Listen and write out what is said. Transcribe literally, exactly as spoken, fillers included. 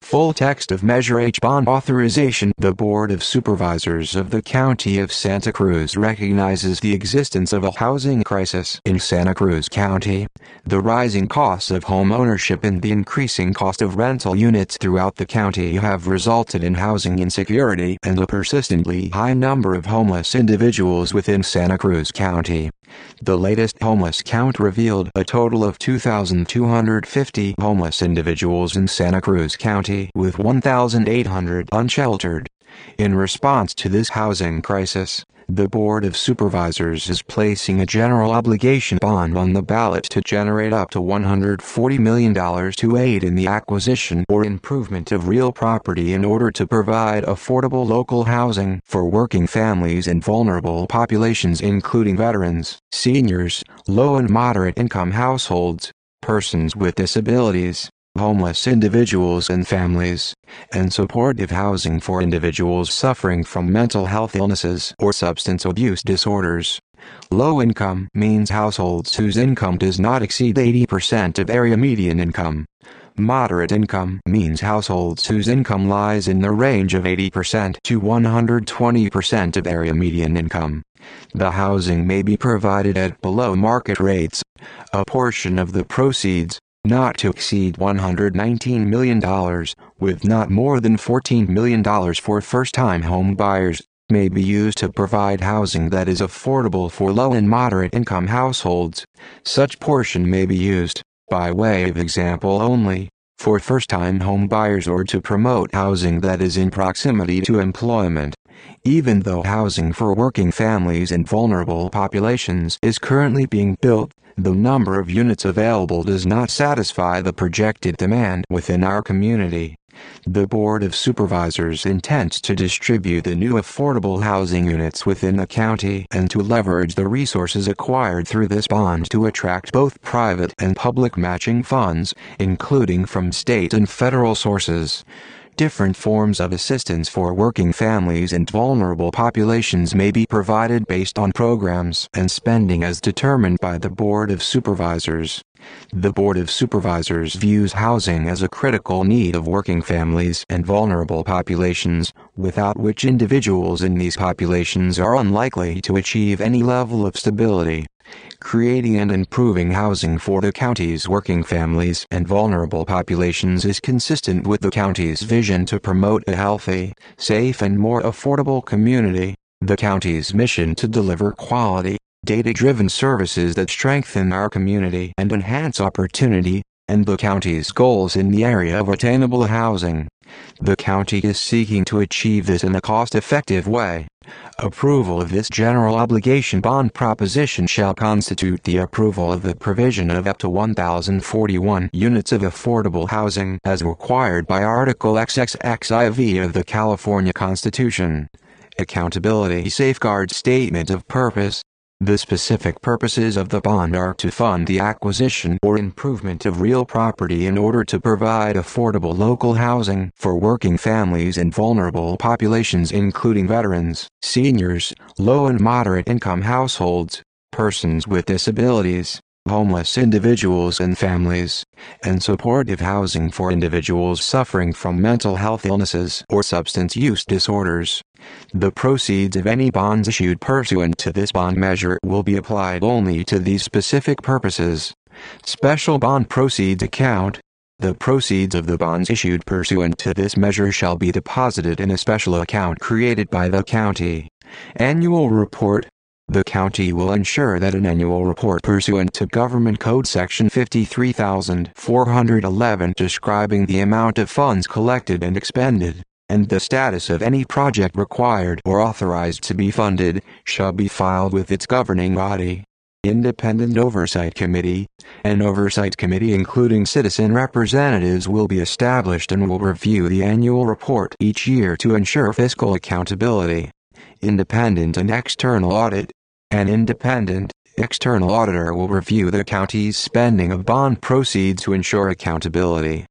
Full text of Measure H bond authorization. The Board of Supervisors of the County of Santa Cruz recognizes the existence of a housing crisis in Santa Cruz County. The rising costs of home ownership and the increasing cost of rental units throughout the county have resulted in housing insecurity and a persistently high number of homeless individuals within Santa Cruz County. The latest homeless count revealed a total of two thousand two hundred fifty homeless individuals in Santa Cruz County, with one thousand eight hundred unsheltered. In response to this housing crisis, the Board of Supervisors is placing a general obligation bond on the ballot to generate up to one hundred forty million dollars to aid in the acquisition or improvement of real property in order to provide affordable local housing for working families and vulnerable populations, including veterans, seniors, low and moderate income households, persons with disabilities, homeless individuals and families, and supportive housing for individuals suffering from mental health illnesses or substance abuse disorders. Low income means households whose income does not exceed eighty percent of area median income. Moderate income means households whose income lies in the range of eighty percent to one hundred twenty percent of area median income. The housing may be provided at below market rates. A portion of the proceeds, not to exceed one hundred nineteen million dollars, with not more than fourteen million dollars for first-time home buyers, may be used to provide housing that is affordable for low and moderate income households. Such portion may be used, by way of example only, for first-time home buyers or to promote housing that is in proximity to employment. Even though housing for working families and vulnerable populations is currently being built, the number of units available does not satisfy the projected demand within our community. The Board of Supervisors intends to distribute the new affordable housing units within the county and to leverage the resources acquired through this bond to attract both private and public matching funds, including from state and federal sources. Different forms of assistance for working families and vulnerable populations may be provided based on programs and spending as determined by the Board of Supervisors. The Board of Supervisors views housing as a critical need of working families and vulnerable populations, without which individuals in these populations are unlikely to achieve any level of stability. Creating and improving housing for the county's working families and vulnerable populations is consistent with the county's vision to promote a healthy, safe and more affordable community, the county's mission to deliver quality, data-driven services that strengthen our community and enhance opportunity, and the county's goals in the area of attainable housing. The county is seeking to achieve this in a cost-effective way. Approval of this general obligation bond proposition shall constitute the approval of the provision of up to one thousand forty-one units of affordable housing as required by Article triple X I V of the California Constitution. Accountability Safeguard Statement of Purpose. The specific purposes of the bond are to fund the acquisition or improvement of real property in order to provide affordable local housing for working families and vulnerable populations, including veterans, seniors, low and moderate income households, persons with disabilities, homeless individuals and families, and supportive housing for individuals suffering from mental health illnesses or substance use disorders. The proceeds of any bonds issued pursuant to this bond measure will be applied only to these specific purposes. Special Bond Proceeds Account. The proceeds of the bonds issued pursuant to this measure shall be deposited in a special account created by the county. Annual Report. The county will ensure that an annual report pursuant to Government Code Section fifty-three thousand four hundred eleven describing the amount of funds collected and expended, and the status of any project required or authorized to be funded, shall be filed with its governing body. Independent Oversight Committee. An oversight committee including citizen representatives will be established and will review the annual report each year to ensure fiscal accountability. Independent and external audit. An independent, external auditor will review the county's spending of bond proceeds to ensure accountability.